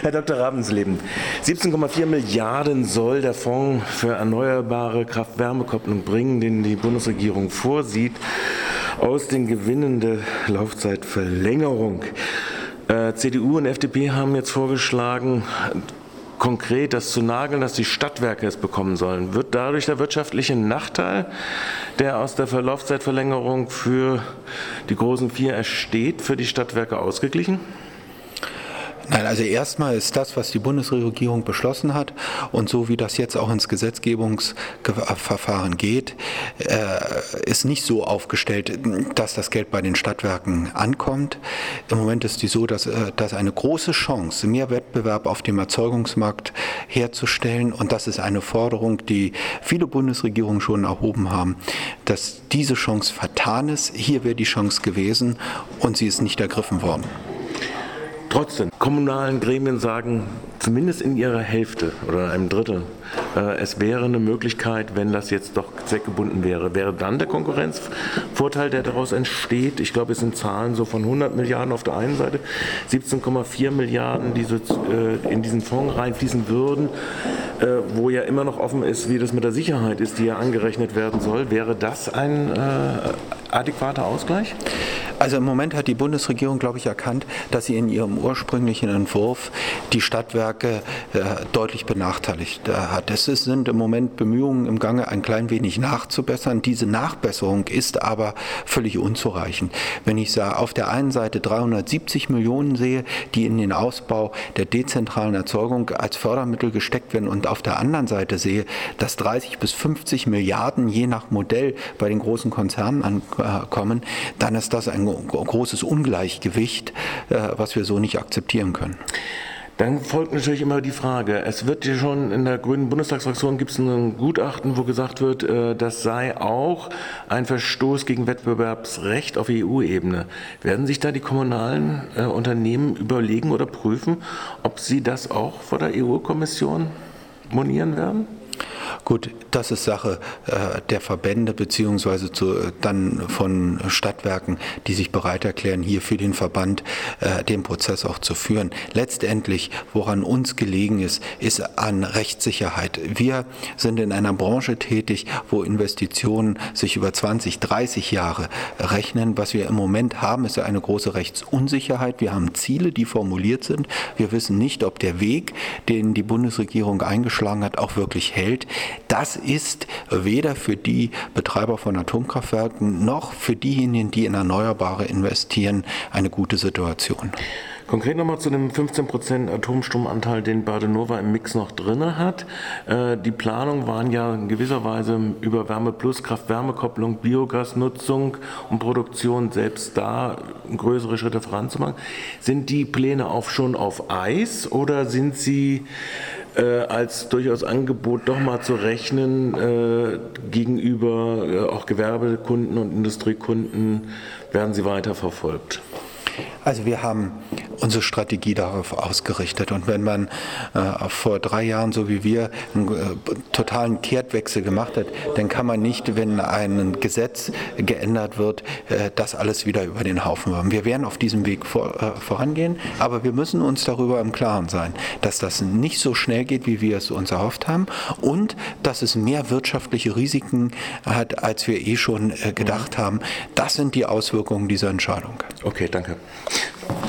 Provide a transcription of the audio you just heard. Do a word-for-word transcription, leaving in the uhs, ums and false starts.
Herr Doktor Ravensleben, siebzehn Komma vier Milliarden soll der Fonds für erneuerbare Kraft-Wärme-Kopplung bringen, den die Bundesregierung vorsieht, aus den Gewinnen der Laufzeitverlängerung. Äh, C D U und F D P haben jetzt vorgeschlagen, konkret das zu nageln, dass die Stadtwerke es bekommen sollen. Wird dadurch der wirtschaftliche Nachteil, der aus der Laufzeitverlängerung für die großen vier entsteht, für die Stadtwerke ausgeglichen? Nein, also erstmal ist das, was die Bundesregierung beschlossen hat und so wie das jetzt auch ins Gesetzgebungsverfahren geht, äh, ist nicht so aufgestellt, dass das Geld bei den Stadtwerken ankommt. Im Moment ist die so, dass, äh, dass eine große Chance, mehr Wettbewerb auf dem Erzeugungsmarkt herzustellen, und das ist eine Forderung, die viele Bundesregierungen schon erhoben haben, dass diese Chance vertan ist. Hier wäre die Chance gewesen und sie ist nicht ergriffen worden. Trotzdem, kommunalen Gremien sagen, zumindest in ihrer Hälfte oder einem Drittel, äh, es wäre eine Möglichkeit, wenn das jetzt doch zweckgebunden wäre. Wäre dann der Konkurrenzvorteil, der daraus entsteht? Ich glaube, es sind Zahlen so von hundert Milliarden auf der einen Seite, siebzehn Komma vier Milliarden, die so, äh, in diesen Fonds reinfließen würden, äh, wo ja immer noch offen ist, wie das mit der Sicherheit ist, die ja angerechnet werden soll. Wäre das ein äh, adäquater Ausgleich? Also im Moment hat die Bundesregierung, glaube ich, erkannt, dass sie in ihrem ursprünglichen Entwurf die Stadtwerke äh, deutlich benachteiligt äh, hat. Es sind im Moment Bemühungen im Gange, ein klein wenig nachzubessern. Diese Nachbesserung ist aber völlig unzureichend. Wenn ich sage, auf der einen Seite dreihundertsiebzig Millionen sehe, die in den Ausbau der dezentralen Erzeugung als Fördermittel gesteckt werden, und auf der anderen Seite sehe, dass dreißig bis fünfzig Milliarden je nach Modell bei den großen Konzernen ankommen, dann ist das ein großes Ungleichgewicht, was wir so nicht akzeptieren können. Dann folgt natürlich immer die Frage, es wird ja schon in der Grünen Bundestagsfraktion gibt es ein Gutachten, wo gesagt wird, das sei auch ein Verstoß gegen Wettbewerbsrecht auf E U-Ebene. Werden sich da die kommunalen Unternehmen überlegen oder prüfen, ob sie das auch vor der E U-Kommission monieren werden? Gut, das ist Sache äh, der Verbände beziehungsweise zu, äh, dann von Stadtwerken, die sich bereit erklären, hier für den Verband äh, den Prozess auch zu führen. Letztendlich, woran uns gelegen ist, ist an Rechtssicherheit. Wir sind in einer Branche tätig, wo Investitionen sich über zwanzig, dreißig Jahre rechnen. Was wir im Moment haben, ist eine große Rechtsunsicherheit. Wir haben Ziele, die formuliert sind. Wir wissen nicht, ob der Weg, den die Bundesregierung eingeschlagen hat, auch wirklich hält. Das ist weder für die Betreiber von Atomkraftwerken noch für diejenigen, die in Erneuerbare investieren, eine gute Situation. Konkret nochmal zu dem fünfzehn Prozent Atomstromanteil, den Badenova im Mix noch drin hat. Die Planungen waren ja in gewisser Weise über Wärme plus Kraft-Wärme-Kopplung, Biogasnutzung und Produktion selbst da größere Schritte voranzumachen. Sind die Pläne auch schon auf Eis oder sind sie äh, als durchaus Angebot doch mal zu rechnen äh, gegenüber äh, auch Gewerbekunden und Industriekunden, werden sie weiter verfolgt? Also wir haben unsere Strategie darauf ausgerichtet, und wenn man äh, vor drei Jahren, so wie wir, einen äh, totalen Kehrtwechsel gemacht hat, dann kann man nicht, wenn ein Gesetz geändert wird, äh, das alles wieder über den Haufen werfen. Wir werden auf diesem Weg vor, äh, vorangehen, aber wir müssen uns darüber im Klaren sein, dass das nicht so schnell geht, wie wir es uns erhofft haben, und dass es mehr wirtschaftliche Risiken hat, als wir eh schon äh, gedacht haben. Das sind die Auswirkungen dieser Entscheidung. Okay, danke.